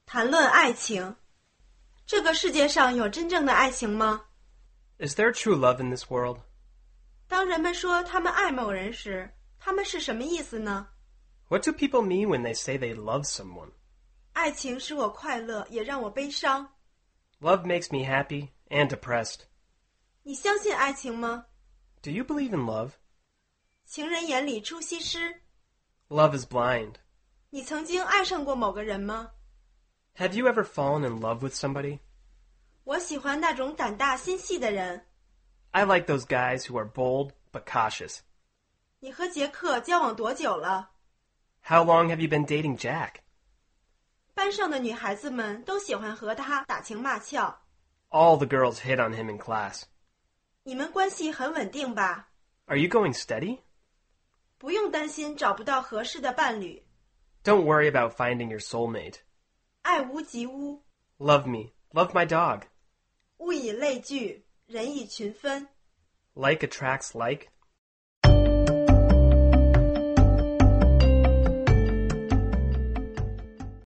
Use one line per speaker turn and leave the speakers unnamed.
谈论爱情。这个世界上有真正的爱情吗？
Is there true love in this world?
当人们说他们爱某人时，他们是什么意思呢？
What do people mean when they say they love someone?
爱情使我快乐，也让我悲伤。
Love makes me happy and depressed.
你相信爱情吗？
Do you believe in love?
情人眼里出西施。
Love is blind.
你曾经爱上过某个人吗？
Have you ever fallen in love with somebody?
我喜欢那种胆大心细的人。
I like those guys who are bold but cautious.
你和杰克交往多久了？
How long have you been dating Jack?
班上的女孩子们都喜欢和他打情骂俏。
All the girls hit on him in class.
你们关系很稳定吧？
Are you going steady?
不用担心找不到合适的伴侣。
Don't worry about finding your soulmate.
爱屋及乌，
Love me. Love my dog.
物以类聚，人以群分。
Like attracts like.